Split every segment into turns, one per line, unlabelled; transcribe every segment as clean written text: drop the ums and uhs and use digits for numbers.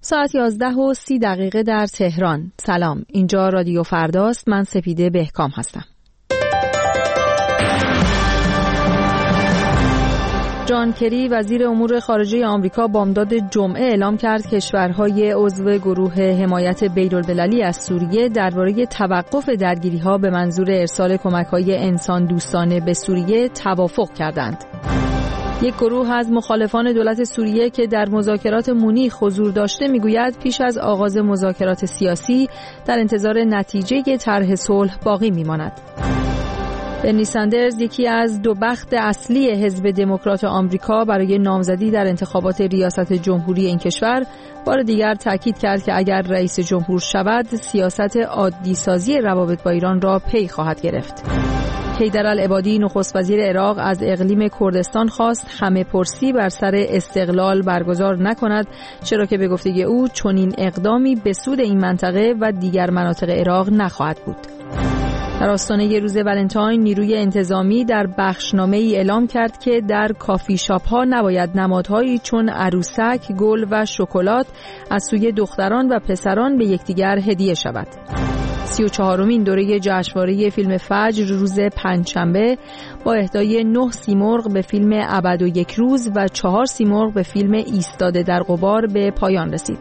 ساعت 11:30 در تهران. سلام، اینجا رادیو فرداست. من سپیده بهکام هستم. جان کری وزیر امور خارجه آمریکا بامداد جمعه اعلام کرد کشورهای عضو گروه حمایت بین‌المللی از سوریه درباره توقف درگیری‌ها به منظور ارسال کمک‌های انسان دوستانه به سوریه توافق کردند. یک گروه از مخالفان دولت سوریه که در مذاکرات مونیخ حضور داشته میگوید پیش از آغاز مذاکرات سیاسی در انتظار نتیجه طرح صلح باقی میماند. برنی سندرز، یکی از دو بخت اصلی حزب دموکرات آمریکا برای نامزدی در انتخابات ریاست جمهوری این کشور، بار دیگر تاکید کرد که اگر رئیس جمهور شود سیاست عادی سازی روابط با ایران را پی خواهد گرفت. حیدرالعبادی نخست وزیر عراق از اقلیم کردستان خواست همه پرسی بر سر استقلال برگزار نکند، چرا که به گفته او چنین اقدامی به سود این منطقه و دیگر مناطق عراق نخواهد بود. در آستانه روز ولنتاین نیروی انتظامی در بخشنامه‌ای اعلام کرد که در کافی شاپ‌ها نباید نمادهایی چون عروسک، گل و شکلات از سوی دختران و پسران به یکدیگر هدیه شود. 34مین دوره جشنواره فیلم فجر روز پنجشنبه با اهدای 9 سیمرغ به فیلم ابد و یک روز و 4 سیمرغ به فیلم ایستاده در غبار به پایان رسید.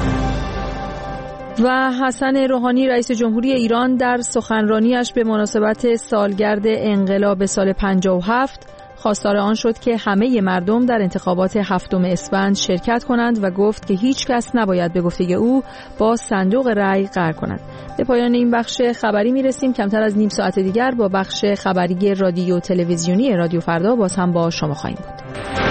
و حسن روحانی رئیس جمهوری ایران در سخنرانیش به مناسبت سالگرد انقلاب سال 57 خواستار آن شد که همه مردم در انتخابات 7 اسفند شرکت کنند و گفت که هیچ کس نباید به گفته او با صندوق رأی قهر کند. به پایان این بخش خبری میرسیم. کمتر از نیم ساعت دیگر با بخش خبری رادیو تلویزیونی رادیو فردا باز هم با شما خواهیم بود.